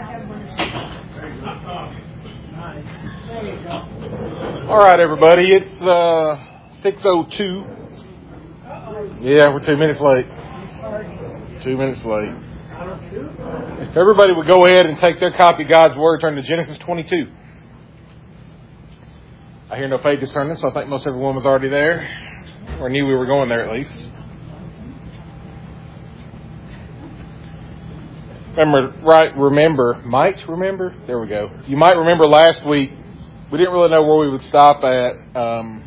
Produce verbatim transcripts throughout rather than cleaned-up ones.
All right, everybody. It's uh, six oh two. Yeah, we're two minutes late. Two minutes late. If everybody would go ahead and take their copy of God's Word, turn to Genesis twenty-two. I hear no pages turning, so I think most everyone was already there, or knew we were going there at least. Remember, right, remember, might remember? There we go. You might remember last week, we didn't really know where we would stop at. Um,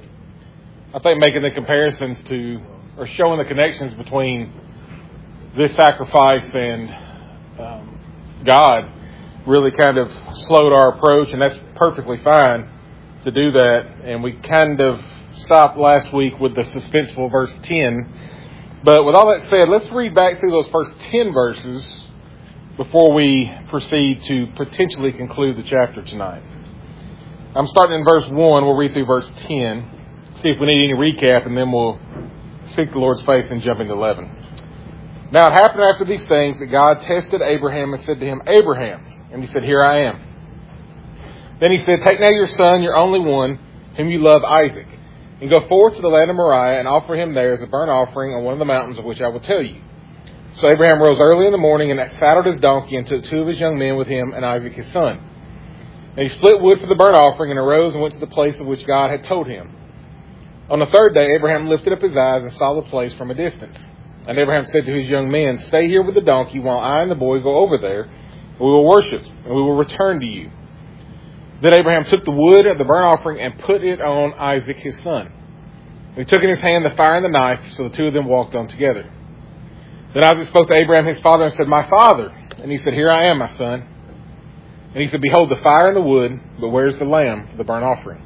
I think making the comparisons to, or showing the connections between this sacrifice and um, God really kind of slowed our approach, and that's perfectly fine to do that. And we kind of stopped last week with the suspenseful verse ten. But with all that said, let's read back through those first ten verses before we proceed to potentially conclude the chapter tonight. I'm starting in verse one. We'll read through verse ten. See if we need any recap, and then we'll seek the Lord's face and jump into eleven. Now it happened after these things that God tested Abraham and said to him, Abraham. And he said, Here I am. Then he said, Take now your son, your only one, whom you love, Isaac, and go forward to the land of Moriah and offer him there as a burnt offering on one of the mountains of which I will tell you. So Abraham rose early in the morning and saddled his donkey and took two of his young men with him and Isaac his son. And he split wood for the burnt offering and arose and went to the place of which God had told him. On the third day, Abraham lifted up his eyes and saw the place from a distance. And Abraham said to his young men, Stay here with the donkey while I and the boy go over there, and we will worship, and we will return to you. Then Abraham took the wood of the burnt offering and put it on Isaac his son. And he took in his hand the fire and the knife, so the two of them walked on together. Then Isaac spoke to Abraham his father and said, My father. And he said, Here I am, my son. And he said, Behold, the fire and the wood, but where's the lamb for the burnt offering?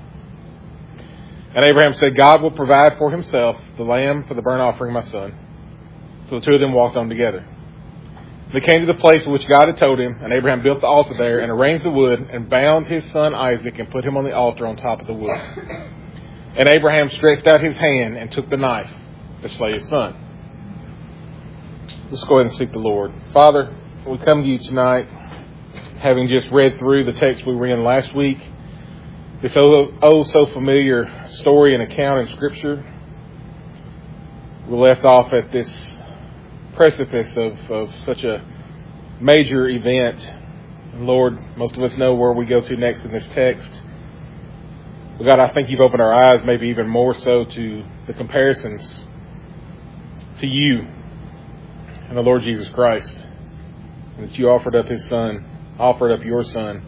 And Abraham said, God will provide for himself the lamb for the burnt offering, my son. So the two of them walked on together. They came to the place which God had told him, and Abraham built the altar there and arranged the wood and bound his son Isaac and put him on the altar on top of the wood. And Abraham stretched out his hand and took the knife to slay his son. Let's go ahead and seek the Lord. Father, we come to you tonight, having just read through the text we were in last week. This oh, oh so familiar story and account in Scripture. We left off at this precipice of, of such a major event. And Lord, most of us know where we go to next in this text. But God, I think you've opened our eyes maybe even more so to the comparisons to you and the Lord Jesus Christ. And that you offered up his son, offered up your son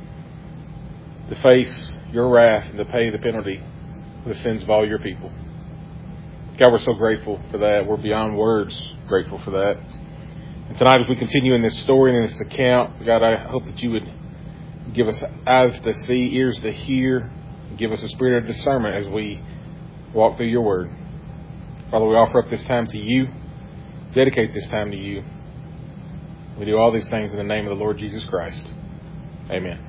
to face your wrath and to pay the penalty for the sins of all your people. God, we're so grateful for that. We're beyond words grateful for that. And tonight as we continue in this story and in this account, God, I hope that you would give us eyes to see, ears to hear, and give us a spirit of discernment as we walk through your word. Father, we offer up this time to you, dedicate this time to you. We do all these things in the name of the Lord Jesus Christ. Amen.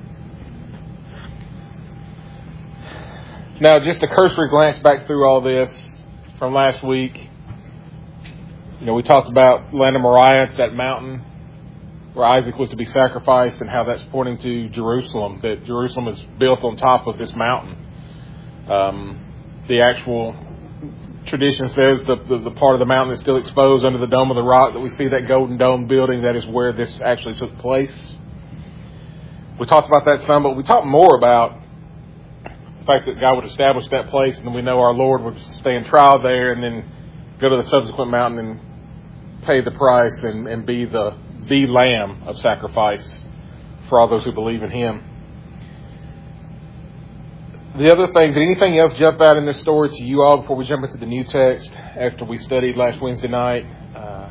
Now, just a cursory glance back through all this from last week. You know, we talked about land of Moriah. It's that mountain where Isaac was to be sacrificed and how that's pointing to Jerusalem, that Jerusalem is built on top of this mountain. Um, the actual tradition says the, the, the part of the mountain that's still exposed under the dome of the rock, that we see that golden dome building, that is where this actually took place. We talked about that some, but we talked more about the fact that God would establish that place, and then we know our Lord would stand trial there and then go to the subsequent mountain and pay the price and, and be the, the lamb of sacrifice for all those who believe in him. The other thing, did anything else jump out in this story to you all before we jump into the new text after we studied last Wednesday night? Uh,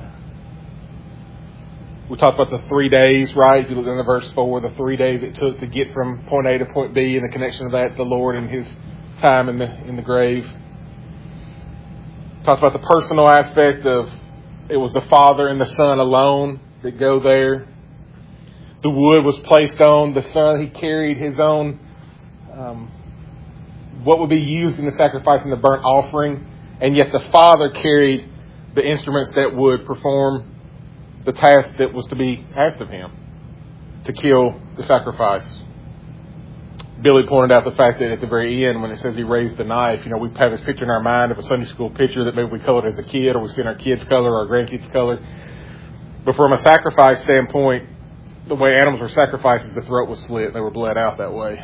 we talked about the three days, right? If you look in the verse four, the three days it took to get from point A to point B and the connection of that to the Lord and his time in the in the grave. Talked about the personal aspect of it was the Father and the Son alone that go there. The wood was placed on the Son. He carried his own um what would be used in the sacrifice and the burnt offering, and yet the Father carried the instruments that would perform the task that was to be asked of him. to kill the sacrifice. Billy pointed out the fact that at the very end, when it says he raised the knife, you know, we have this picture in our mind of a Sunday school picture that maybe we colored as a kid, or we've seen our kids color or our grandkids color. But from a sacrifice standpoint, the way animals were sacrificed, the throat was slit. They were bled out that way.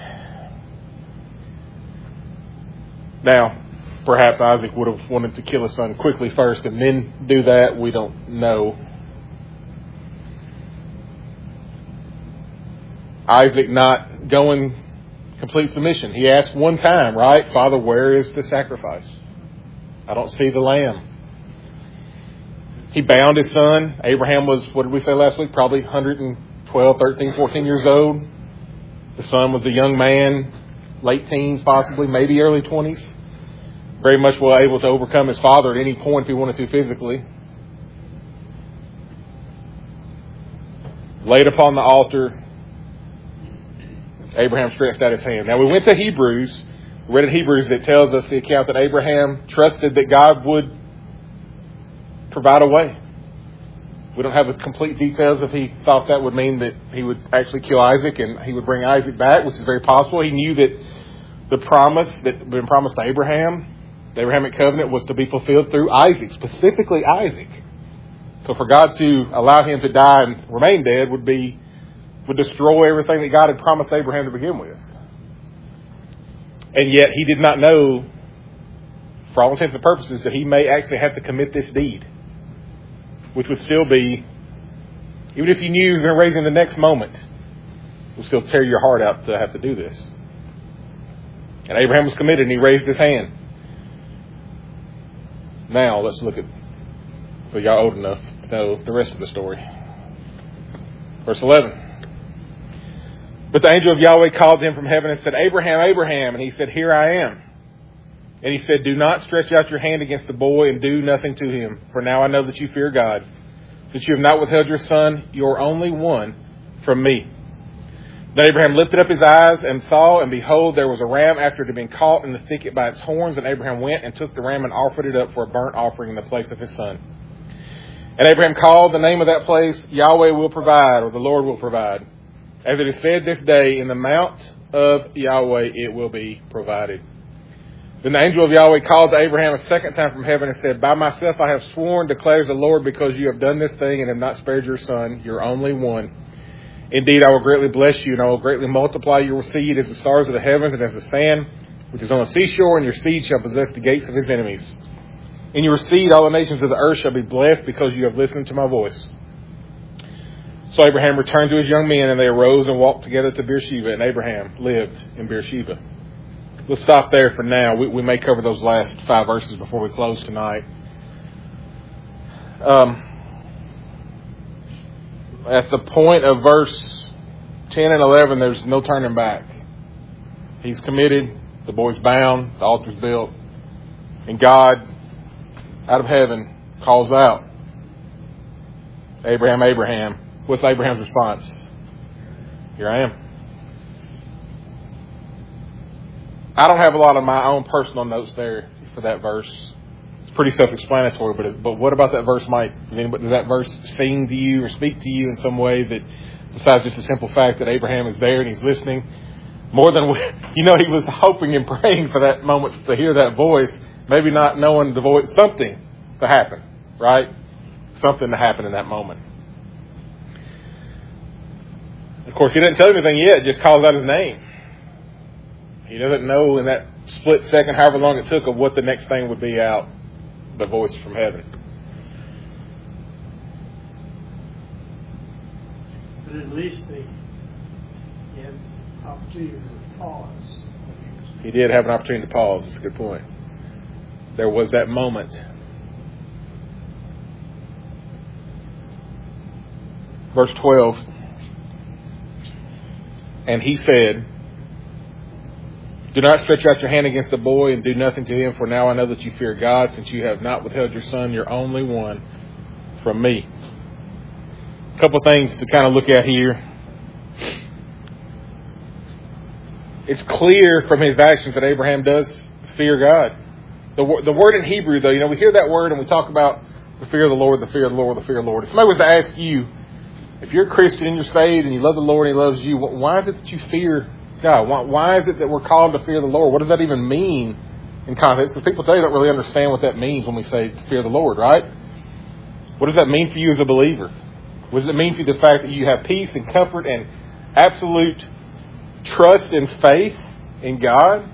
Now, perhaps Isaac would have wanted to kill his son quickly first and then do that. We don't know. Isaac not going complete submission. He asked one time, right? Father, where is the sacrifice? I don't see the lamb. He bound his son. Abraham was, what did we say last week? Probably one hundred twelve, thirteen, fourteen years old. The son was a young man, late teens possibly, maybe early twenties. Very much well able to overcome his father at any point if he wanted to physically. Laid upon the altar, Abraham stretched out his hand. Now we went to Hebrews, we read in Hebrews that tells us the account that Abraham trusted that God would provide a way. We don't have the complete details if he thought that would mean that he would actually kill Isaac and he would bring Isaac back, which is very possible. He knew that the promise that had been promised to Abraham, the Abrahamic covenant, was to be fulfilled through Isaac, specifically Isaac. So for God to allow him to die and remain dead would be would destroy everything that God had promised Abraham to begin with. And yet he did not know, for all intents and purposes, that he may actually have to commit this deed, which would still be, even if you knew he was going to raise him the next moment, it would still tear your heart out to have to do this. And Abraham was committed and he raised his hand. Now let's look at, well, y'all old enough to know the rest of the story. Verse eleven. But the angel of Yahweh called to him from heaven and said, Abraham, Abraham. And he said, Here I am. And he said, Do not stretch out your hand against the boy and do nothing to him. For now I know that you fear God, that you have not withheld your son, your only one, from me. Then Abraham lifted up his eyes and saw, and behold, there was a ram after it had been caught in the thicket by its horns. And Abraham went and took the ram and offered it up for a burnt offering in the place of his son. And Abraham called the name of that place, Yahweh will provide, or the Lord will provide. As it is said this day, in the mount of Yahweh it will be provided. Then the angel of Yahweh called to Abraham a second time from heaven and said, By myself I have sworn, declares the Lord, because you have done this thing and have not spared your son, your only one. Indeed, I will greatly bless you, and I will greatly multiply your seed as the stars of the heavens and as the sand which is on the seashore, and your seed shall possess the gates of his enemies. In your seed all the nations of the earth shall be blessed, because you have listened to my voice. So Abraham returned to his young men, and they arose and walked together to Beersheba, and Abraham lived in Beersheba. We'll stop there for now. We, we may cover those last five verses before we close tonight. Um, at the point of verse ten and eleven, there's no turning back. He's committed. The boy's bound. The altar's built. And God, out of heaven, calls out, Abraham, Abraham. What's Abraham's response? Here I am. I don't have a lot of my own personal notes there for that verse. It's pretty self-explanatory, but it, but what about that verse, Mike? Does, anybody, does that verse sing to you or speak to you in some way that, besides just the simple fact that Abraham is there and he's listening? More than, you know, he was hoping and praying for that moment to hear that voice, maybe not knowing the voice, something to happen, right? Something to happen in that moment. Of course, he didn't tell him anything yet, just calls out his name. He doesn't know in that split second, however long it took, of what the next thing would be out, the voice from heaven. But at least they had opportunity to pause. He did have an opportunity to pause. That's a good point. There was that moment. Verse twelve. And he said, Do not stretch out your hand against the boy and do nothing to him, for now I know that you fear God, since you have not withheld your son, your only one, from me. A couple of things to kind of look at here. It's clear from his actions that Abraham does fear God. The, the word in Hebrew, though, you know, we hear that word and we talk about the fear of the Lord, the fear of the Lord, the fear of the Lord. If somebody was to ask you, If you're a Christian and you're saved and you love the Lord and He loves you, why is it that you fear God? Why, why is it that we're called to fear the Lord? What does that even mean in context? Because people today don't really understand what that means when we say to fear the Lord, right? What does that mean for you as a believer? What does it mean for you, the fact that you have peace and comfort and absolute trust and faith in God?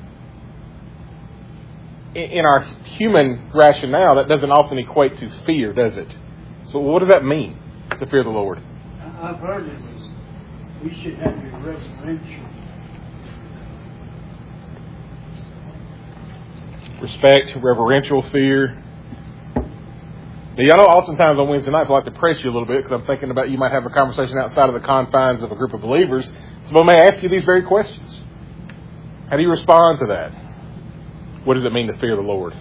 In our human rationale, that doesn't often equate to fear, does it? So what does that mean, to fear the Lord? I've heard it was, we should have a reverential respect, reverential fear. Now, y'all know oftentimes on Wednesday nights I like to press you a little bit because I'm thinking about you might have a conversation outside of the confines of a group of believers. So I may ask you these very questions. How do you respond to that? What does it mean to fear the Lord?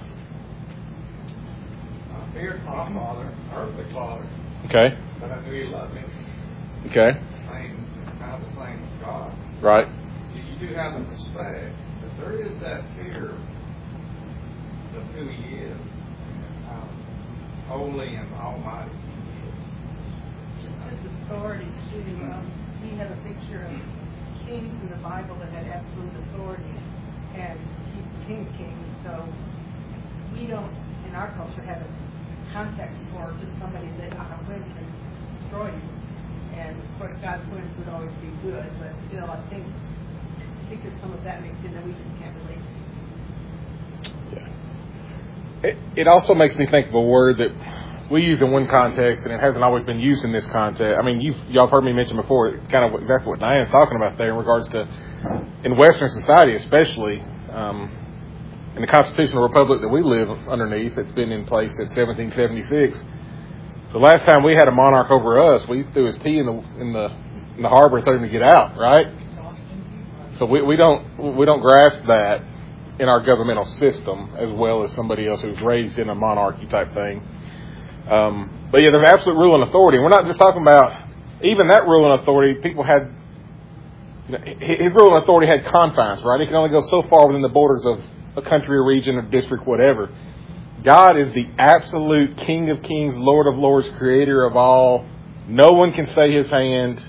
I feared my father, earthly father. Okay. But I knew He loved me. Okay. Same, it's kind of the same as God. Right. You, you do have the respect, but there is that fear of who He is, and how holy and almighty He is. Just His authority too. Um, he had a picture of kings in the Bible that had absolute authority, and He's the King of Kings. So we don't, in our culture, have a context for just somebody that on a whim can destroy you. And of course, God's whims would always be good, but still, I think I think there's some of that mixed in that we just can't relate to. Yeah. It, it also makes me think of a word that we use in one context, and it hasn't always been used in this context. I mean, you've, y'all have heard me mention before, kind of exactly what Diane's talking about there in regards to, in Western society especially, um, in the constitutional republic that we live underneath, it's been in place since seventeen seventy-six. The last time we had a monarch over us, we threw his tea in the in the in the harbor and told him to get out, right? So we, we don't we don't grasp that in our governmental system as well as somebody else who's raised in a monarchy type thing. Um, but yeah, there's absolute rule and authority. We're not just talking about even that rule and authority. People had you know, his rule and authority had confines, right? He can only go so far within the borders of a country, a region, a district, whatever. God is the absolute King of Kings, Lord of Lords, Creator of all. No one can stay His hand,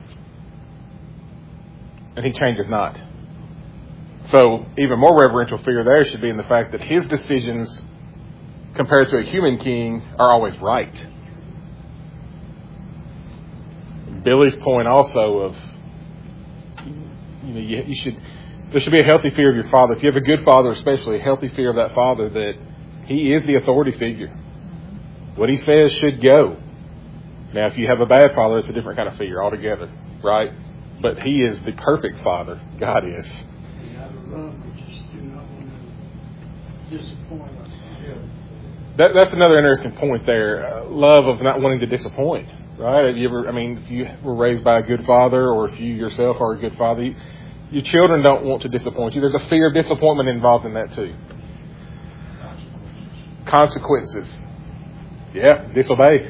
and He changes not. So even more reverential fear there should be in the fact that His decisions, compared to a human king, are always right. Billy's point also of, you know, you, you should, there should be a healthy fear of your father. If you have a good father, especially a healthy fear of that father, that he is the authority figure. What he says should go. Now, if you have a bad father, it's a different kind of fear altogether, right? But he is the perfect father. God is. You have a love, we just do not want to disappoint us. That, that's another interesting point there. Uh, love of not wanting to disappoint, right? Have you ever, I mean, if you were raised by a good father, or if you yourself are a good father, you, your children don't want to disappoint you. There's a fear of disappointment involved in that too. Consequences. Yeah, disobey.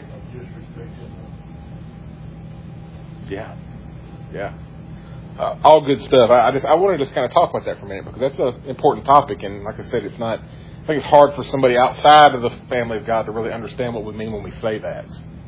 Yeah, yeah. Uh, all good stuff. I, I just I want to just kind of talk about that for a minute because that's an important topic, and like I said, it's not. I think it's hard for somebody outside of the family of God to really understand what we mean when we say that.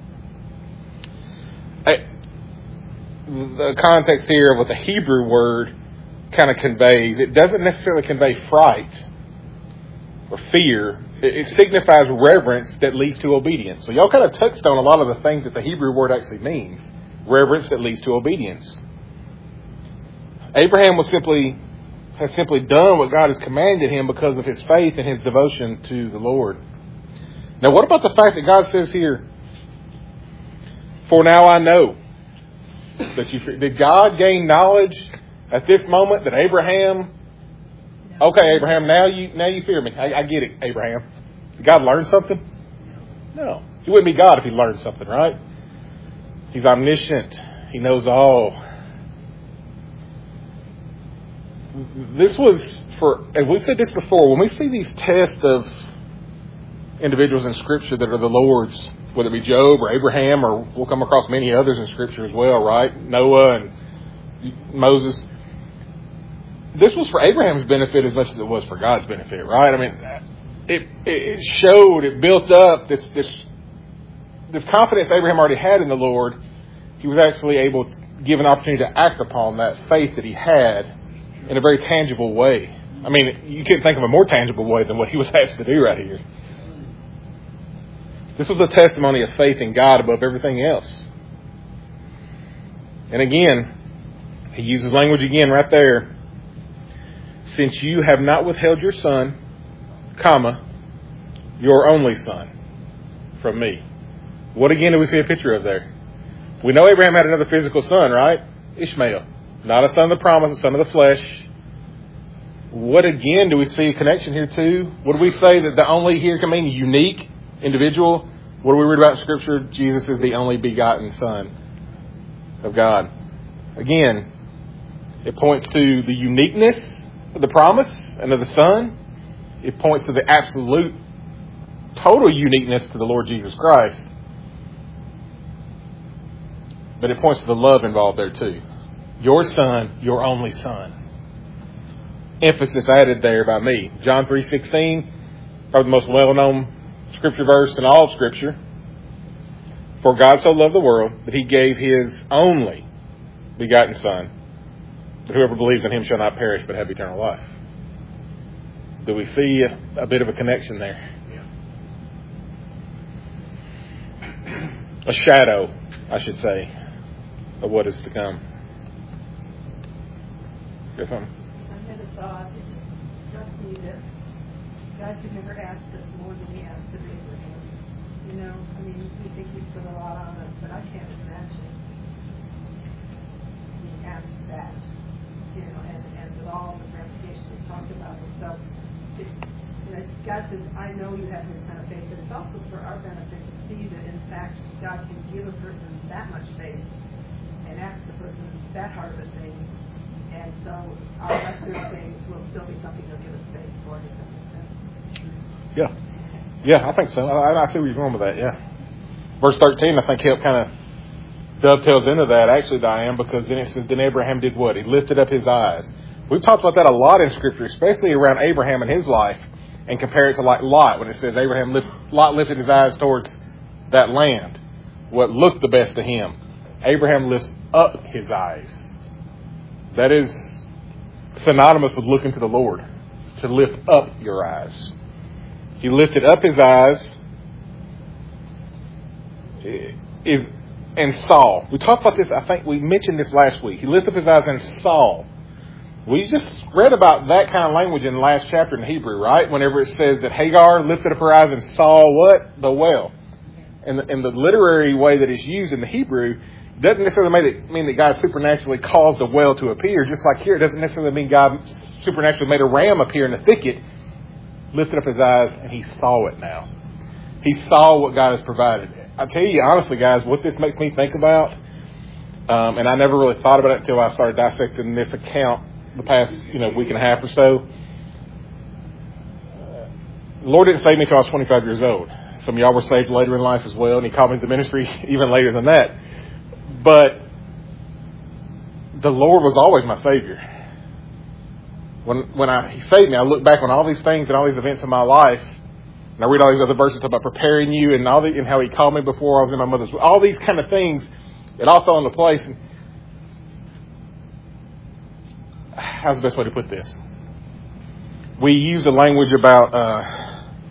I, the context here of what the Hebrew word kind of conveys, it doesn't necessarily convey fright or fear. It signifies reverence that leads to obedience. So y'all kind of touched on a lot of the things that the Hebrew word actually means. Reverence that leads to obedience. Abraham was simply has simply done what God has commanded him because of his faith and his devotion to the Lord. Now, what about the fact that God says here, "For now I know that you..." Did God gain knowledge at this moment that Abraham... Okay, Abraham, now you now you fear me. I, I get it, Abraham. Did God learn something? No. He wouldn't be God if he learned something, right? He's omniscient. He knows all. This was for, and we've said this before, when we see these tests of individuals in Scripture that are the Lord's, whether it be Job or Abraham, or we'll come across many others in Scripture as well, right? Noah and Moses. This was for Abraham's benefit as much as it was for God's benefit, right? I mean, it it showed, it built up this this this confidence Abraham already had in the Lord, he was actually able to give an opportunity to act upon that faith that he had in a very tangible way. I mean, you can't think of a more tangible way than what he was asked to do right here. This was a testimony of faith in God above everything else. And again, he uses language again right there. Since you have not withheld your son, comma, your only son, from me. What again do we see a picture of there? We know Abraham had another physical son, right? Ishmael. Not a son of the promise, a son of the flesh. What again do we see a connection here to? What do we say that the only here can mean unique, individual? What do we read about in Scripture? Jesus is the only begotten Son of God. Again, it points to the uniqueness of the promise and of the Son. It points to the absolute, total uniqueness to the Lord Jesus Christ. But it points to the love involved there too. Your Son, your only Son. Emphasis added there by me. John three sixteen, probably the most well-known Scripture verse in all of Scripture. For God so loved the world that he gave his only begotten Son, that whoever believes in him shall not perish but have eternal life. Do we see a, a bit of a connection there? A shadow, I should say, of what is to come. Got something? I had a thought. It just struck me that God could never ask us more than he asked of Abraham. You know, I mean, we think he's put a lot on us, but I can't imagine he asked that. You know, and, and with all the ramifications we talked about. And so, it, you know, God says, I know you have this kind of faith, but it's also for our benefit to see that, in fact, God can give a person that much faith and ask the person that hard of a thing. And so our lesser things will still be something he'll give us faith for. Does that make sense? Yeah. Yeah, I think so. I, I see where you're going with that, yeah. Verse thirteen, I think, help kind of dovetails into that, actually, Diane, because then it says, then Abraham did what? He lifted up his eyes. We've talked about that a lot in Scripture, especially around Abraham and his life, and compare it to like Lot, when it says Abraham lift, Lot lifted his eyes towards that land, what looked the best to him. Abraham lifts up his eyes. That is synonymous with looking to the Lord, to lift up your eyes. He lifted up his eyes and saw. We talked about this, I think we mentioned this last week. He lifted up his eyes and saw. We just read about that kind of language in the last chapter in Hebrew, right? Whenever it says that Hagar lifted up her eyes and saw what? The well. And the, and the literary way that it's used in the Hebrew doesn't necessarily mean that, mean that God supernaturally caused a well to appear. Just like here, it doesn't necessarily mean God supernaturally made a ram appear in a thicket, lifted up his eyes, and he saw it now. He saw what God has provided. I tell you, honestly, guys, what this makes me think about, um, and I never really thought about it until I started dissecting this account the past you know week and a half or so. The Lord didn't save me until I was twenty-five years old. Some of y'all were saved later in life as well, and he called me to the ministry even later than that. But the Lord was always my Savior. When when I, He saved me, I look back on all these things and all these events in my life, and I read all these other verses about preparing you and all the, and how He called me before I was in my mother's. All these kind of things, it all fell into place. And how's the best way to put this? We use the language about uh,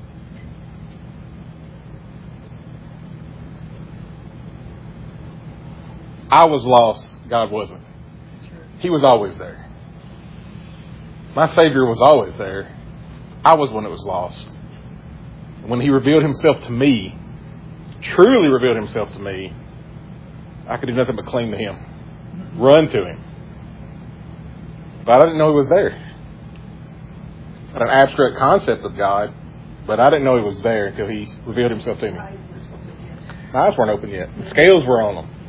I was lost, God wasn't. He was always there. My Savior was always there. I was one that was lost. When He revealed Himself to me, truly revealed Himself to me, I could do nothing but cling to Him, run to Him. But I didn't know He was there. I had an abstract concept of God, but I didn't know He was there until He revealed Himself to me. My eyes weren't open yet. The scales were on them.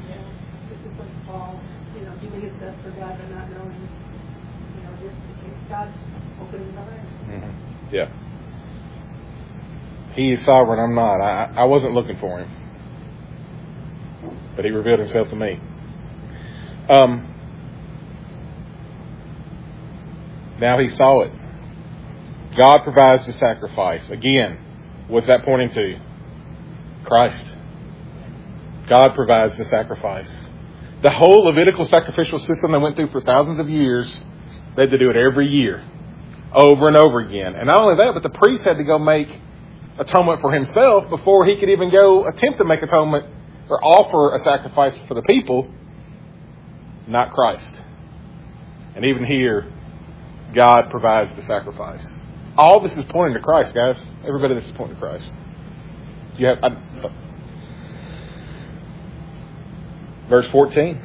Mm-hmm. Yeah. He is sovereign, I'm not. I, I wasn't looking for Him. But He revealed Himself to me. Um, now He saw it. God provides the sacrifice. Again, what's that pointing to? Christ. God provides the sacrifice. The whole Levitical sacrificial system they went through for thousands of years, they had to do it every year, over and over again. And not only that, but the priest had to go make atonement for himself before he could even go attempt to make atonement or offer a sacrifice for the people, not Christ. And even here, God provides the sacrifice. All this is pointing to Christ, guys. Everybody, this is pointing to Christ. You have I, verse fourteen.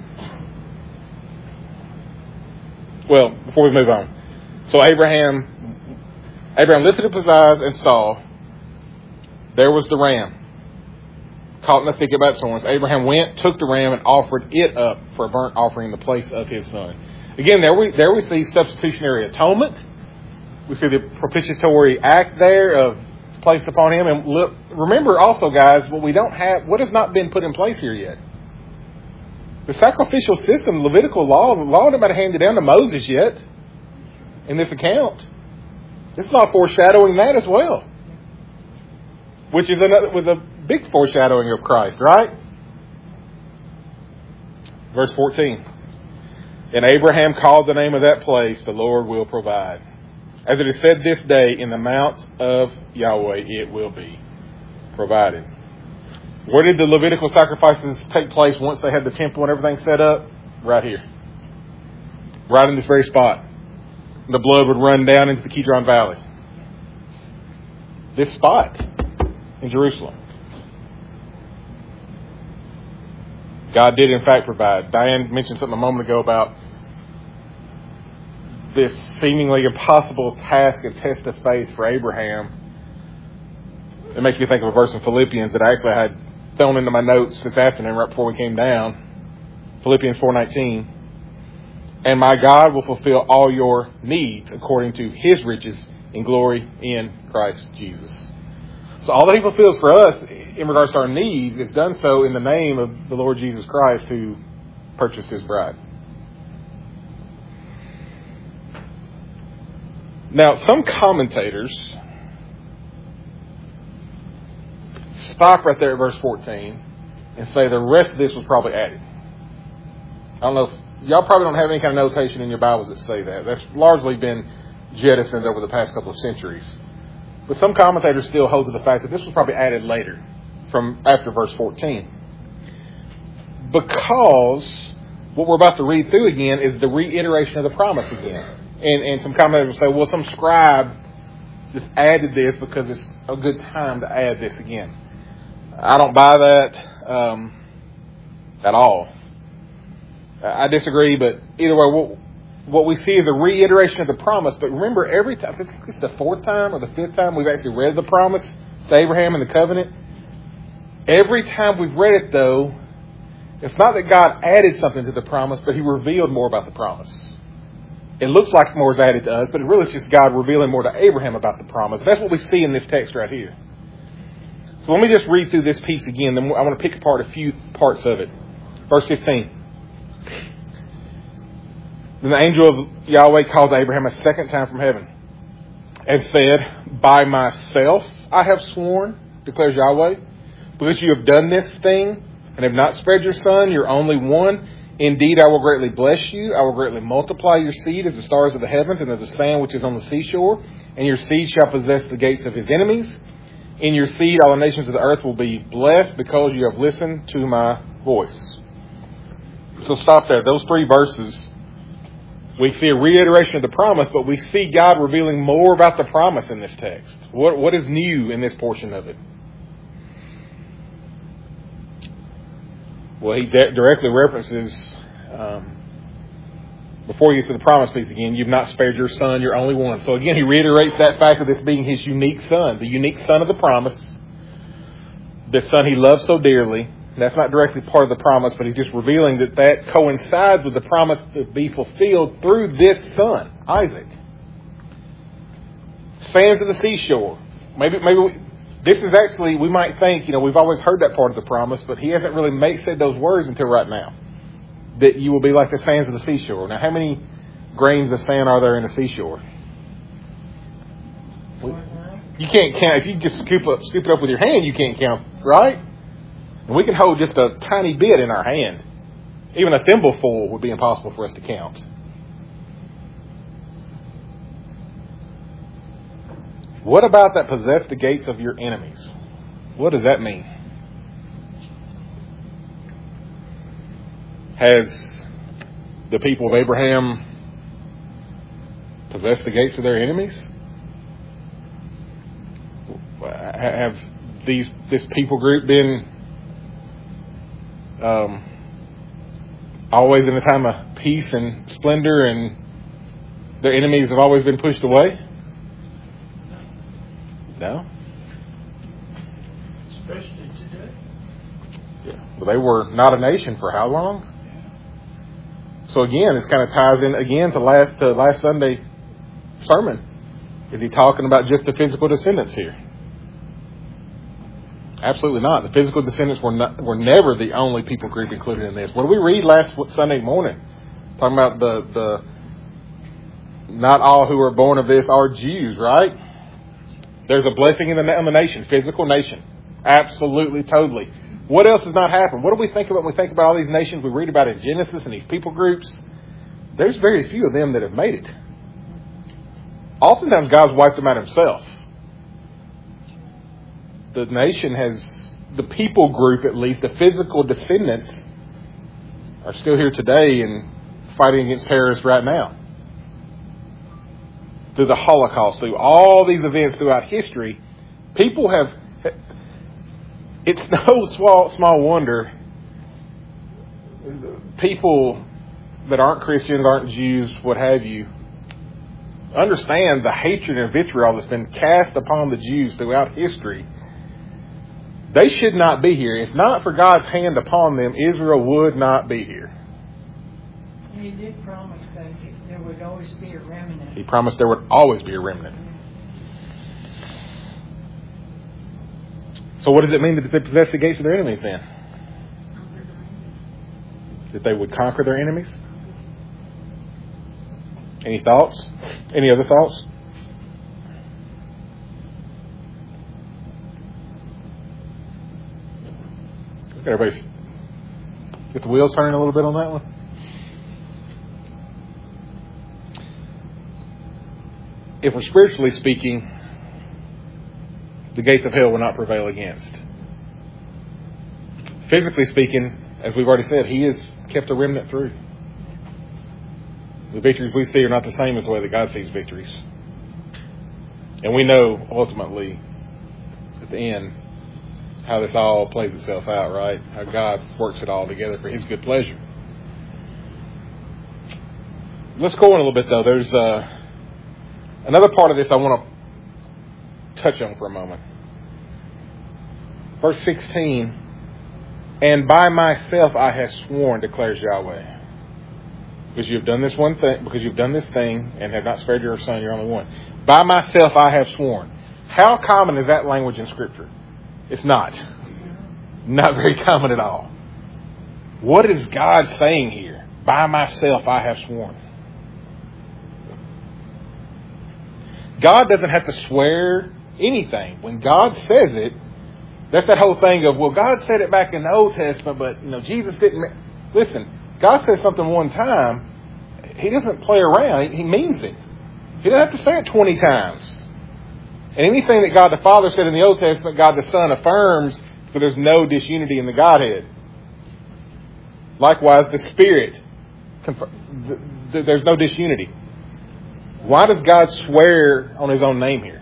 Well, before we move on, so Abraham, Abraham lifted up his eyes and saw there was the ram caught in the thicket by its horns. Abraham went, took the ram, and offered it up for a burnt offering in the place of his son. Again, there we there we see substitutionary atonement. We see the propitiatory act there of placed upon him. And look, remember also, guys, what we don't have, what has not been put in place here yet? The sacrificial system, Levitical law, the law had not handed down to Moses yet in this account. It's not foreshadowing that as well, which is another with a big foreshadowing of Christ, right? Verse fourteen. And Abraham called the name of that place, the Lord will provide. As it is said this day, in the mount of Yahweh it will be provided. Where did the Levitical sacrifices take place once they had the temple and everything set up? Right here. Right in this very spot. The blood would run down into the Kidron Valley. This spot in Jerusalem. God did in fact provide. Diane mentioned something a moment ago about this seemingly impossible task and test of faith for Abraham. It makes me think of a verse in Philippians that I actually had thrown into my notes this afternoon right before we came down. Philippians four nineteen. And my God will fulfill all your needs according to his riches in glory in Christ Jesus. So all that he fulfills for us in regards to our needs is done so in the name of the Lord Jesus Christ who purchased his bride. Now, some commentators stop right there at verse fourteen and say the rest of this was probably added. I don't know if y'all probably don't have any kind of notation in your Bibles that say that. That's largely been jettisoned over the past couple of centuries. But some commentators still hold to the fact that this was probably added later, from after verse fourteen. Because what we're about to read through again is the reiteration of the promise again. And, and some commentators will say, well, some scribe just added this because it's a good time to add this again. I don't buy that um, at all. I disagree, but either way, what, what we see is a reiteration of the promise. But remember, every time, I think it's the fourth time or the fifth time we've actually read the promise to Abraham and the covenant. Every time we've read it, though, it's not that God added something to the promise, but he revealed more about the promise. It looks like more is added to us, but it really is just God revealing more to Abraham about the promise. That's what we see in this text right here. So let me just read through this piece again. Then I want to pick apart a few parts of it. Verse fifteen. Then the angel of Yahweh called Abraham a second time from heaven and said, by myself I have sworn, declares Yahweh, because you have done this thing and have not spared your son, your only one. Indeed, I will greatly bless you. I will greatly multiply your seed as the stars of the heavens and as the sand which is on the seashore. And your seed shall possess the gates of his enemies. In your seed, all the nations of the earth will be blessed because you have listened to my voice. So stop there. Those three verses, we see a reiteration of the promise, but we see God revealing more about the promise in this text. What, what is new in this portion of it? Well, he de- directly references, um, before he gets to the promise piece again, you've not spared your son, your only one. So again, he reiterates that fact of this being his unique son, the unique son of the promise, the son he loves so dearly. That's not directly part of the promise, but he's just revealing that that coincides with the promise to be fulfilled through this son, Isaac. Sands of the seashore. Maybe, maybe we, this is actually, we might think, you know, we've always heard that part of the promise, but he hasn't really made, said those words until right now. That you will be like the sands of the seashore. Now, how many grains of sand are there in the seashore? You can't count. If you just scoop up, scoop it up with your hand, you can't count, right? And we can hold just a tiny bit in our hand. Even a thimbleful would be impossible for us to count. What about that possess the gates of your enemies? What does that mean? Has the people of Abraham possessed the gates of their enemies? Have these this people group been um, always in a time of peace and splendor, and their enemies have always been pushed away? No. Especially today. Yeah. Well, they were not a nation for how long? So again, this kind of ties in again to last to last Sunday sermon. Is he talking about just the physical descendants here? Absolutely not. The physical descendants were not, were never the only people group included in this. What did we read last Sunday morning? Talking about the the not all who are born of this are Jews, right? There's a blessing in the, in the nation, physical nation. Absolutely, totally. What else has not happened? What do we think about when we think about all these nations we read about in Genesis and these people groups? There's very few of them that have made it. Oftentimes God's wiped them out himself. The nation has, the people group at least, the physical descendants are still here today and fighting against terrorists right now. Through the Holocaust, through all these events throughout history, people have, it's no small, small wonder people that aren't Christians, aren't Jews, what have you, understand the hatred and vitriol that's been cast upon the Jews throughout history. They should not be here. If not for God's hand upon them, Israel would not be here. He did promise that there would always be a remnant. He promised there would always be a remnant. So what does it mean that they possess the gates of their enemies then? That they would conquer their enemies? Any thoughts? Any other thoughts? Everybody's get the wheels turning a little bit on that one. If we're spiritually speaking, the gates of hell will not prevail against. Physically speaking, as we've already said, He has kept a remnant through. The victories we see are not the same as the way that God sees victories. And we know ultimately at the end how this all plays itself out, right? How God works it all together for His good pleasure. Let's go on a little bit, though. There's uh, another part of this I want to touch on for a moment. Verse sixteen, and by myself I have sworn, declares Yahweh. Because you have done this one thing, because you've done this thing and have not spared your son, your only one. By myself I have sworn. How common is that language in Scripture? It's not. Not very common at all. What is God saying here? By myself I have sworn. God doesn't have to swear anything. When God says it, that's that whole thing of, well, God said it back in the Old Testament, but you know Jesus didn't. Listen, God says something one time, He doesn't play around. He means it. He doesn't have to say it twenty times. And anything that God the Father said in the Old Testament, God the Son affirms, so there's no disunity in the Godhead. Likewise, the Spirit, there's no disunity. Why does God swear on His own name here?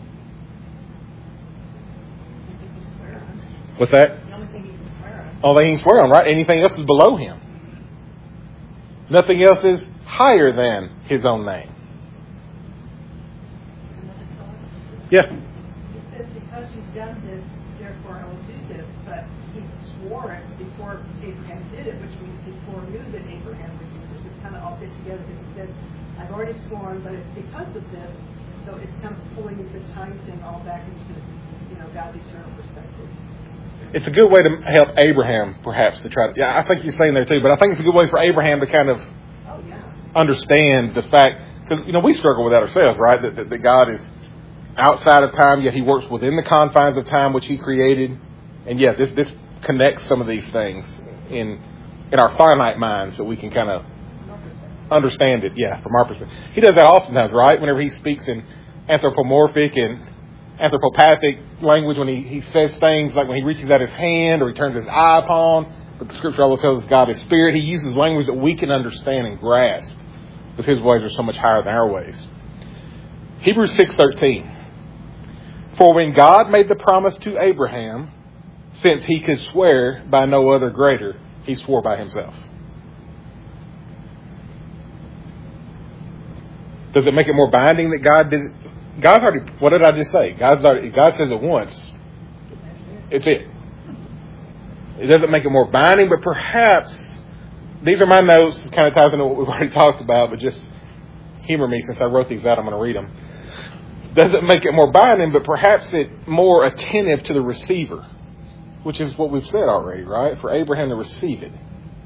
What's that? The only thing He can swear on. Only thing He can swear on, right? Anything else is below Him. Nothing else is higher than His own name. Yeah. It says, because you've done this, therefore I will do this. But He swore it before Abraham did it, which means He foreknew that Abraham would do this. It's kind of all fit together. He said, I've already sworn, but it's because of this. So it's kind of pulling the time thing all back into, you know, God's eternal perspective. It's a good way to help Abraham, perhaps, to try to... Yeah, I think you're saying there too, but I think it's a good way for Abraham to kind of oh, yeah. understand the fact... Because, you know, we struggle with that ourselves, right? That, that, that God is outside of time, yet He works within the confines of time which He created. And, yeah, this, this connects some of these things in in our finite minds that we can kind of understand it. Yeah, from our perspective. He does that oftentimes, right? Whenever he speaks in anthropomorphic and anthropopathic language, when he, he says things like when he reaches out his hand or he turns his eye upon, but the Scripture always tells us God is spirit. He uses language that we can understand and grasp because his ways are so much higher than our ways. Hebrews six thirteen. For when God made the promise to Abraham, since he could swear by no other greater, he swore by himself. Does it make it more binding that God did it? God's already, what did I just say? God's already, God says it once. It's it. It doesn't make it more binding, but perhaps, these are my notes, it kind of ties into what we've already talked about, but just humor me since I wrote these out, I'm going to read them. Doesn't make it more binding, but perhaps it more attentive to the receiver, which is what we've said already, right? For Abraham to receive it.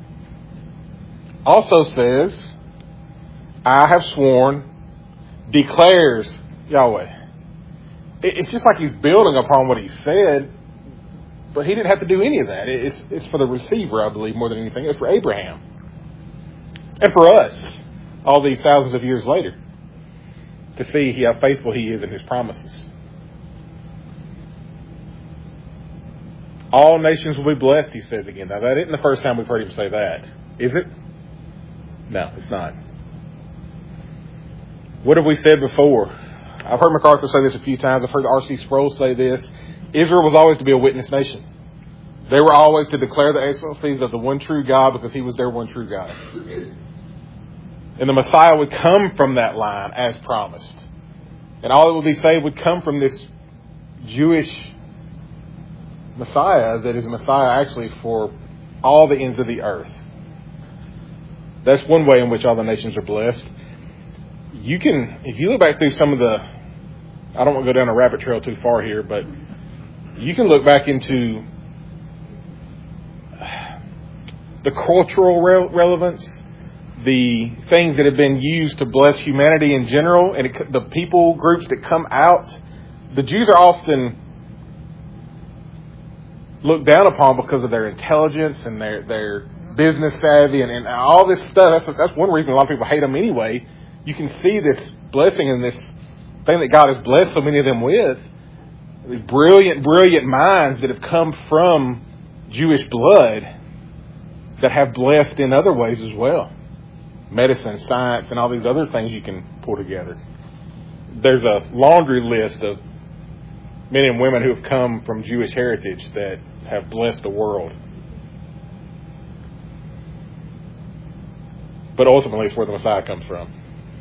Also says, I have sworn, declares Yahweh. It's just like he's building upon what he said, but he didn't have to do any of that. It's it's for the receiver, I believe, more than anything. It's for Abraham. And for us, all these thousands of years later, to see how faithful he is in his promises. All nations will be blessed, he says again. Now, that isn't the first time we've heard him say that. Is it? No, it's not. What have we said before? I've heard MacArthur say this a few times. I've heard R C Sproul say this. Israel was always to be a witness nation. They were always to declare the excellencies of the one true God because he was their one true God. And the Messiah would come from that line as promised. And all that would be saved would come from this Jewish Messiah that is a Messiah actually for all the ends of the earth. That's one way in which all the nations are blessed. You can, if you look back through some of the, I don't want to go down a rabbit trail too far here, but you can look back into the cultural re- relevance, the things that have been used to bless humanity in general, and it, the people groups that come out. The Jews are often looked down upon because of their intelligence and their, their business savvy and, and all this stuff. That's, that's one reason a lot of people hate them anyway. You can see this blessing and this thing that God has blessed so many of them with. These brilliant, brilliant minds that have come from Jewish blood that have blessed in other ways as well. Medicine, science, and all these other things you can pull together. There's a laundry list of men and women who have come from Jewish heritage that have blessed the world. But ultimately, it's where the Messiah comes from.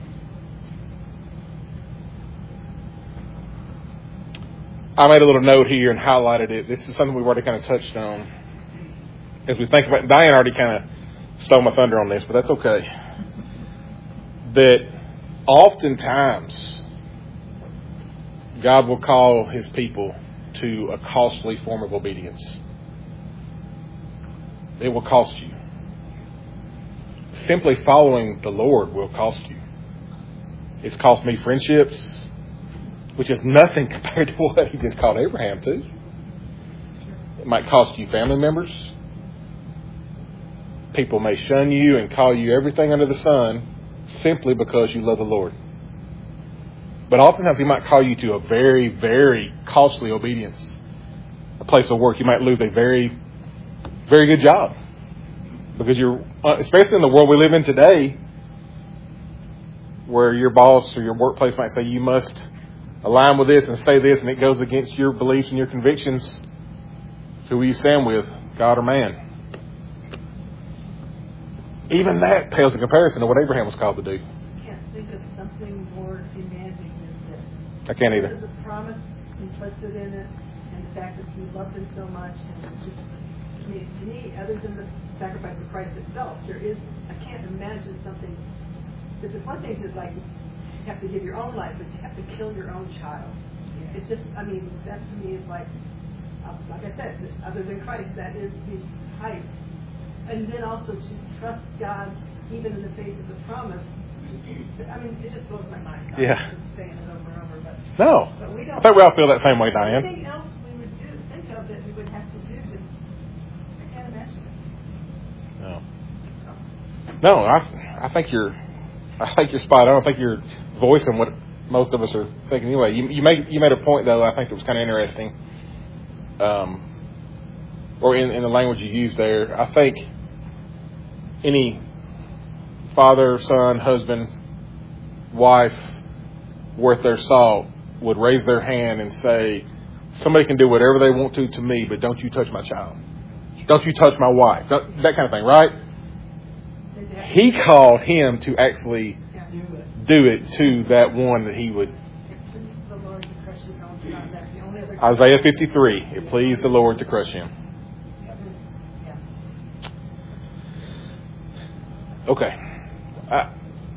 I made a little note here and highlighted it. This is something we've already kind of touched on. As we think about it, Diane already kind of stole my thunder on this, but that's okay. That oftentimes God will call his people to a costly form of obedience. It will cost you. Simply following the Lord will cost you. It's cost me friendships, which is nothing compared to what he just called Abraham to. It might cost you family members. People may shun you and call you everything under the sun simply because you love the Lord. But oftentimes he might call you to a very, very costly obedience. A place of work. You might lose a very, very good job. Because you're, especially in the world we live in today, where your boss or your workplace might say you must align with this and say this, and it goes against your beliefs and your convictions. Who will you stand with, God or man? Even that pales in comparison to what Abraham was called to do. I can't think of something more demanding than this. I can't either. There's a promise implicit in it, and the fact that he loved him so much, and it's just, I mean, to me, other than the sacrifice of Christ itself, there is, I can't imagine something. Because it's one thing to like have to give your own life, but you have to kill your own child. Yeah. It's just, I mean, that to me is like, uh, like I said, other than Christ, that is the height. And then also to trust God, even in the face of the promise. I mean, it just blows my mind. I'm Yeah. just saying it over and over, but No. But we don't, I think we all feel that same way, Diane. anything else we would do, think of that we would have to do, just, I can't imagine it. No. No, I I think you're I think you're spot on. I think you're voicing what most of us are thinking anyway. You you made you made a point though. I think it was kind of interesting, um, or in, in the language you used there. I think any father, son, husband, wife worth their salt would raise their hand and say, somebody can do whatever they want to to me, but don't you touch my child. Don't you touch my wife. Don't, that kind of thing, right? He called him to actually do it to that one that he would. Isaiah fifty-three, it pleased the Lord to crush him. Okay. Uh,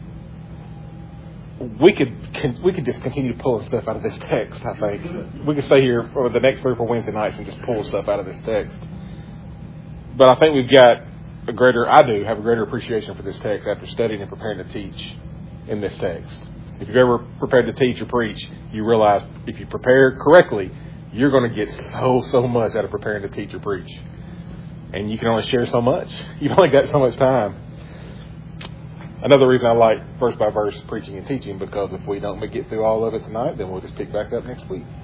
we could we could just continue pulling stuff out of this text, I think. We could stay here for the next three or four Wednesday nights and just pull stuff out of this text. But I think we've got a greater, I do have a greater appreciation for this text after studying and preparing to teach in this text. If you've ever prepared to teach or preach, you realize if you prepare correctly, you're going to get so, so much out of preparing to teach or preach. And you can only share so much. You've only got so much time. Another reason I like verse by verse preaching and teaching, because if we don't get through all of it tonight, then we'll just pick back up next week.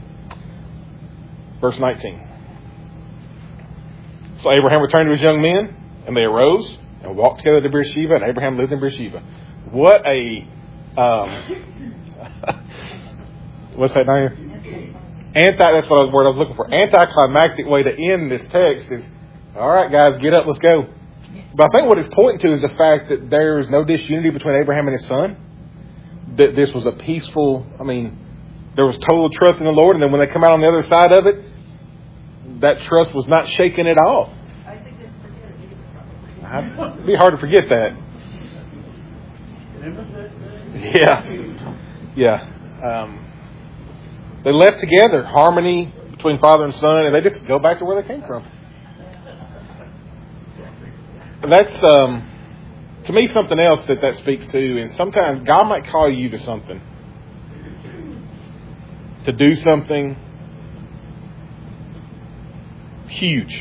Verse nineteen. So Abraham returned to his young men, and they arose and walked together to Beersheba, and Abraham lived in Beersheba. What a, um, what's that name? Anti, that's what I, word I was looking for. Anticlimactic way to end this text is, all right, guys, get up, let's go. But I think what it's pointing to is the fact that there is no disunity between Abraham and his son. That this was a peaceful, I mean, there was total trust in the Lord, and then when they come out on the other side of it, that trust was not shaken at all. I think that's forget it. It'd be hard to forget that. Yeah. Yeah. Um, they left together, harmony between father and son, and they just go back to where they came from. That's, um, to me, something else that that speaks to is sometimes God might call you to something, to do something huge.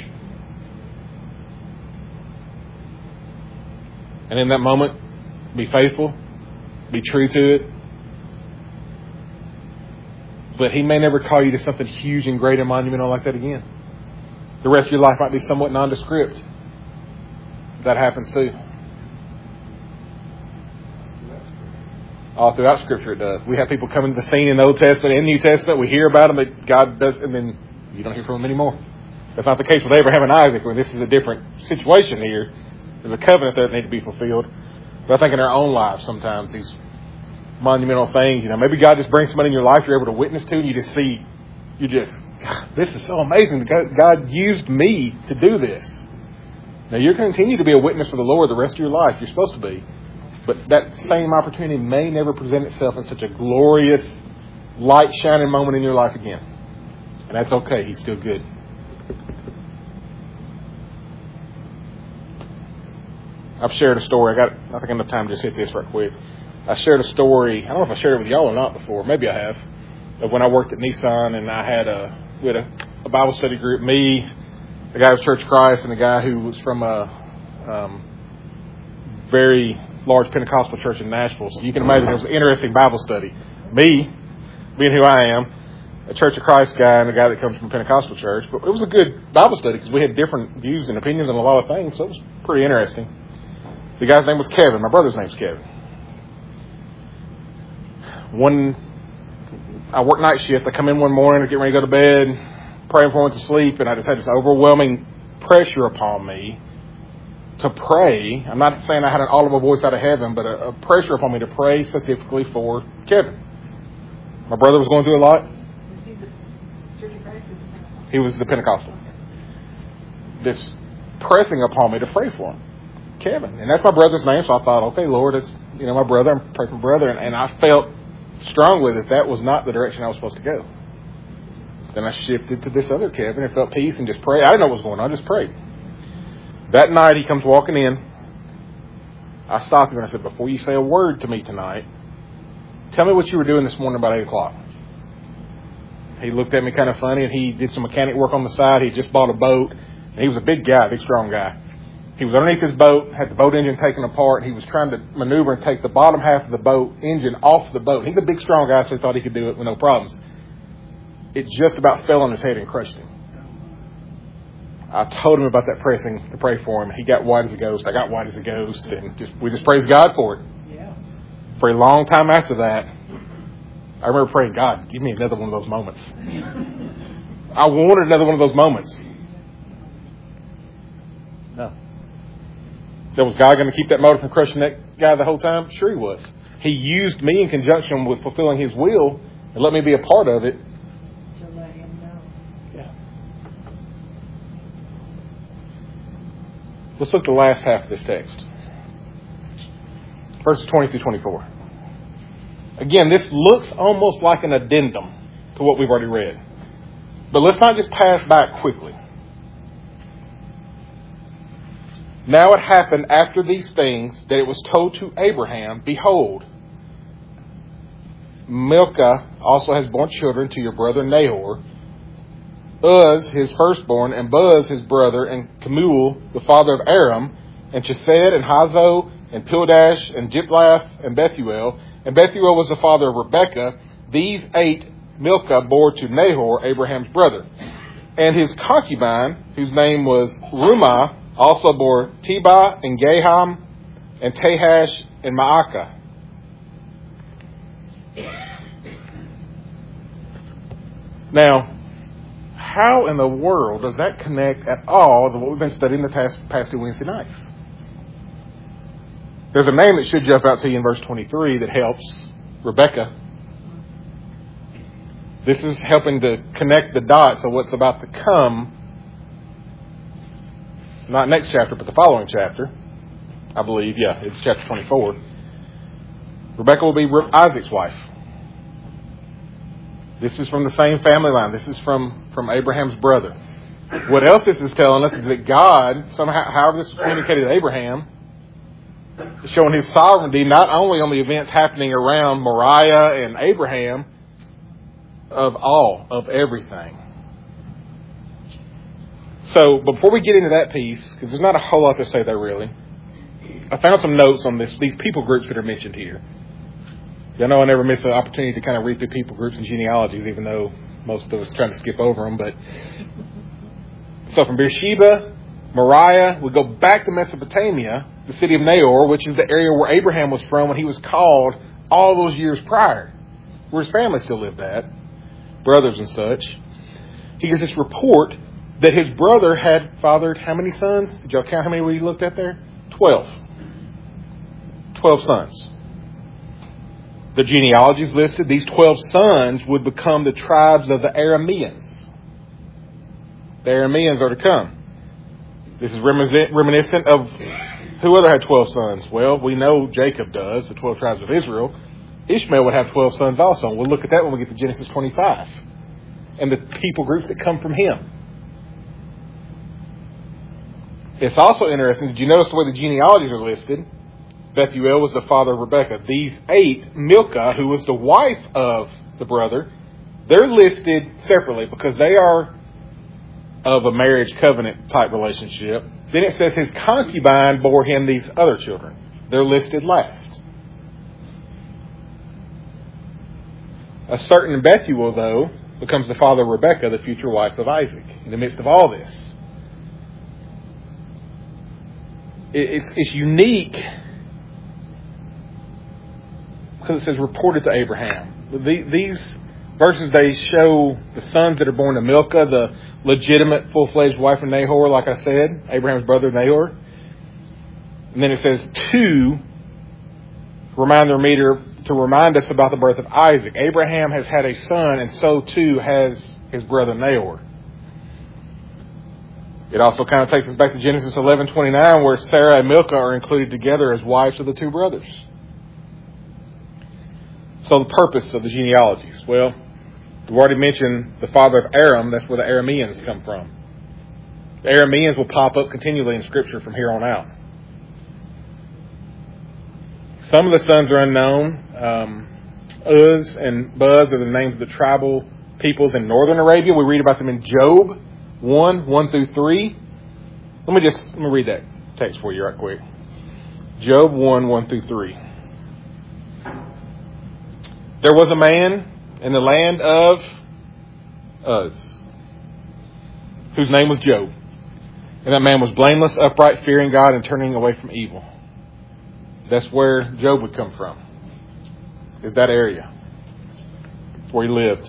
And in that moment, be faithful, be true to it. But He may never call you to something huge and great and monumental like that again. The rest of your life might be somewhat nondescript. That happens too. All throughout Scripture it does. We have people coming to the scene in the Old Testament and New Testament. We hear about them, that God does, and then you don't hear from them anymore. That's not the case with Abraham and Isaac. When this is a different situation here. There's a covenant that needs to be fulfilled. But I think in our own lives sometimes these monumental things, you know, maybe God just brings somebody in your life you're able to witness to, and you just see, you just, this is so amazing. God, God used me to do this. Now, you're going to continue to be a witness for the Lord the rest of your life. You're supposed to be. But that same opportunity may never present itself in such a glorious, light-shining moment in your life again. And that's okay. He's still good. I've shared a story. I got, I think enough time to just hit this right quick. I shared a story. I don't know if I shared it with y'all or not before. Maybe I have. Of when I worked at Nissan, and I had a, we had a, a Bible study group. Me, the guy of Church of Christ, and the guy who was from a um, very large Pentecostal church in Nashville. So you can imagine it was an interesting Bible study. Me, being who I am, a Church of Christ guy, and a guy that comes from a Pentecostal church. But it was a good Bible study because we had different views and opinions on a lot of things. So it was pretty interesting. The guy's name was Kevin. My brother's name's Kevin. One, I work night shift. I come in one morning to get ready to go to bed, praying before I went to sleep, and I just had this overwhelming pressure upon me to pray. I'm not saying I had an audible voice out of heaven, but a, a pressure upon me to pray specifically for Kevin. My brother was going through a lot. Was he the Church of Christ? He was the Pentecostal. This pressing upon me to pray for him, Kevin, and that's my brother's name. So I thought, okay, Lord, it's you know my brother. I'm praying for my brother, and, and I felt strongly that that was not the direction I was supposed to go. Then I shifted to this other Kevin and felt peace and just prayed. I didn't know what was going on. I just prayed. That night he comes walking in. I stopped him and I said, before you say a word to me tonight, tell me what you were doing this morning about eight o'clock. He looked at me kind of funny, and he did some mechanic work on the side. He just bought a boat. And he was a big guy, big strong guy. He was underneath his boat, had the boat engine taken apart. He was trying to maneuver and take the bottom half of the boat engine off the boat. He's a big, strong guy, so he thought he could do it with no problems. It just about fell on his head and crushed him. I told him about that pressing to pray for him. He got white as a ghost. I got white as a ghost, and just we just praised God for it. Yeah. For a long time after that, I remember praying, God, give me another one of those moments. I wanted another one of those moments. No. Then was God going to keep that motor from crushing that guy the whole time? Sure he was. He used me in conjunction with fulfilling his will and let me be a part of it. To let him know. Yeah. Let's look at the last half of this text. Verses twenty through twenty-four. Again, this looks almost like an addendum to what we've already read. But let's not just pass back quickly. Now it happened after these things that it was told to Abraham, behold, Milcah also has borne children to your brother Nahor, Uz his firstborn, and Buz his brother, and Kemuel the father of Aram, and Chesed, and Hazo, and Pildash, and Jiphlath, and Bethuel. And Bethuel was the father of Rebekah. These eight Milcah bore to Nahor, Abraham's brother. And his concubine, whose name was Rumah, also bore Tebah, and Gaham, and Tahash, and Maacah. Now, how in the world does that connect at all to what we've been studying the past, past two Wednesday nights? There's a name that should jump out to you in verse twenty-three that helps. Rebekah. This is helping to connect the dots of what's about to come. Not next chapter, but the following chapter. I believe, yeah, it's chapter twenty-four. Rebekah will be Isaac's wife. This is from the same family line. This is from, from Abraham's brother. What else this is telling us is that God, somehow, however this was communicated to Abraham, is showing his sovereignty not only on the events happening around Moriah and Abraham, of all, of everything. So, before we get into that piece, because there's not a whole lot to say there really, I found some notes on this these people groups that are mentioned here. I know I never miss an opportunity to kind of read through people groups and genealogies, even though most of us try to skip over them. But so from Beersheba, Moriah, we go back to Mesopotamia, the city of Nahor, which is the area where Abraham was from when he was called all those years prior, where his family still lived at, brothers and such. He gives this report that his brother had fathered how many sons? Did y'all count how many we looked at there? Twelve. Twelve sons. The genealogies listed, these twelve sons would become the tribes of the Arameans. The Arameans are to come. This is reminiscent of who other had twelve sons? Well, we know Jacob does, the twelve tribes of Israel. Ishmael would have twelve sons also. We'll look at that when we get to Genesis twenty-five. And the people groups that come from him. It's also interesting, did you notice the way the genealogies are listed? Bethuel was the father of Rebekah. These eight, Milcah, who was the wife of the brother, they're listed separately because they are of a marriage covenant type relationship. Then it says his concubine bore him these other children. They're listed last. A certain Bethuel, though, becomes the father of Rebekah, the future wife of Isaac, in the midst of all this. It's, it's unique because it says reported to Abraham. These verses, they show the sons that are born to Milcah, the legitimate full-fledged wife of Nahor, like I said, Abraham's brother Nahor. And then it says to remind the reader, to remind us about the birth of Isaac. Abraham has had a son, and so too has his brother Nahor. It also kind of takes us back to Genesis eleven twenty-nine, where Sarah and Milcah are included together as wives of the two brothers. So the purpose of the genealogies. Well, we've already mentioned the father of Aram. That's where the Arameans come from. The Arameans will pop up continually in Scripture from here on out. Some of the sons are unknown. Um, Uz and Buz are the names of the tribal peoples in northern Arabia. We read about them in Job one, one through three. Let me just let me read that. text for you right quick. Job one, one through three. There was a man in the land of Uz, whose name was Job. And that man was blameless, upright, fearing God, and turning away from evil. That's where Job would come from. Is that area. It's where he lived.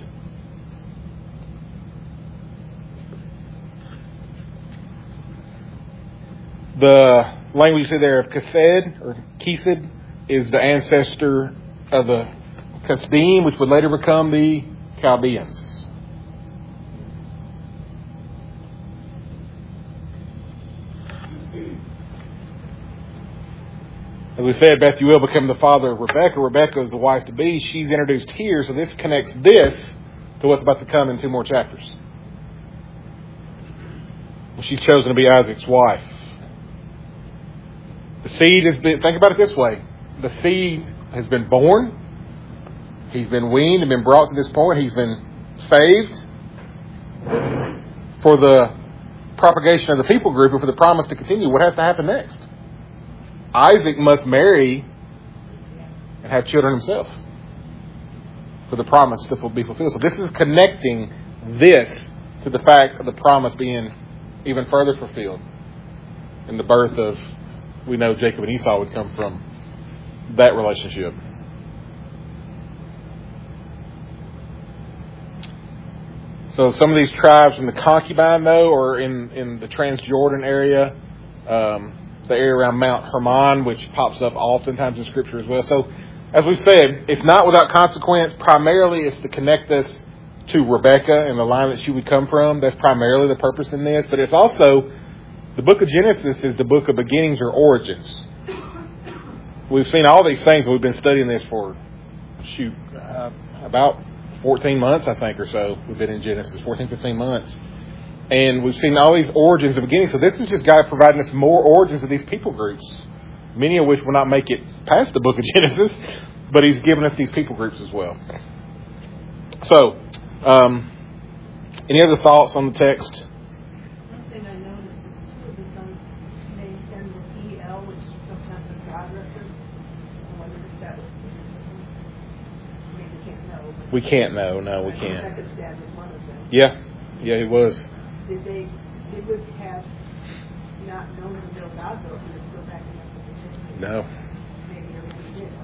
The language you see there of Chesed or Chesed is the ancestor of the Kasdim, which would later become the Chaldeans. As we said, Bethuel became the father of Rebekah. Rebekah is the wife to be. She's introduced here, so this connects this to what's about to come in two more chapters. She's chosen to be Isaac's wife. The seed has been, think about it this way. The seed has been born. He's been weaned and been brought to this point. He's been saved. For the propagation of the people group and for the promise to continue, what has to happen next? Isaac must marry and have children himself for the promise to be fulfilled. So this is connecting this to the fact of the promise being even further fulfilled in the birth of, we know Jacob and Esau would come from that relationship. So some of these tribes in the concubine, though, or in, in the Transjordan area, um, the area around Mount Hermon, which pops up oftentimes in Scripture as well. So, as we said, it's not without consequence. Primarily, it's to connect us to Rebekah and the line that she would come from. That's primarily the purpose in this. But it's also, the book of Genesis is the book of beginnings or origins. We've seen all these things. We've been studying this for, shoot, uh, about fourteen months, I think, or so. We've been in Genesis, fourteen, fifteen months. And we've seen all these origins of beginnings. So this is just God providing us more origins of these people groups, many of which will not make it past the book of Genesis, but He's given us these people groups as well. So, um, any other thoughts on the text? One thing I noticed is two of the sons named end with E L, which sometimes is God reference. I wondered if that was. I mean, we can't know. But We can't know. No, we I can't. Rebecca's dad was one of them. Yeah. Yeah, it was. Did they, they would have not known the real God, though, if he was still back in Mesopotamia? No. Maybe everybody did.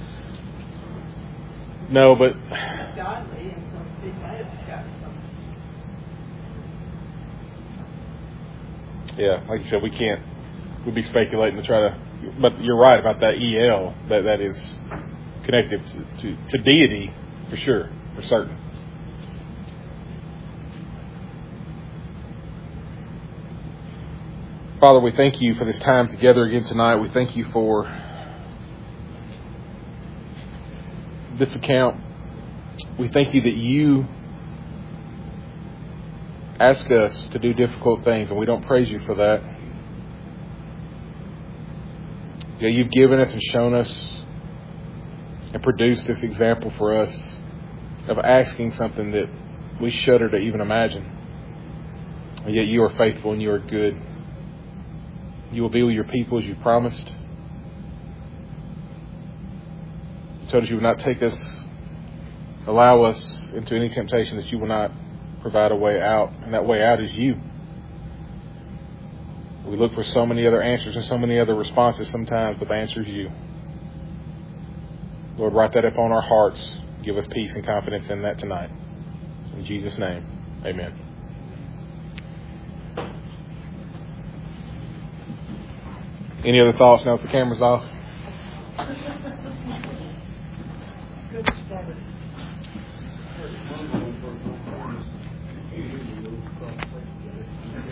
No, but He's godly, and so they might have gotten something. yeah, like you said, we can't. We'd be speculating to try to. But you're right about that E L. That that is connected to, to, to deity for sure, for certain. Father, we thank you for this time together again tonight. We thank you for this account. We thank you that you ask us to do difficult things, and we don't praise you for that. Yeah, you've given us and shown us and produced this example for us of asking something that we shudder to even imagine. And yet you are faithful and you are good. You will be with your people as you promised. You told us you would not take us, allow us into any temptation, that you will not provide a way out. And that way out is you. We look for so many other answers and so many other responses sometimes, but the answer is you. Lord, write that upon our hearts. Give us peace and confidence in that tonight. In Jesus' name, amen. Any other thoughts now that the camera's off? Good study.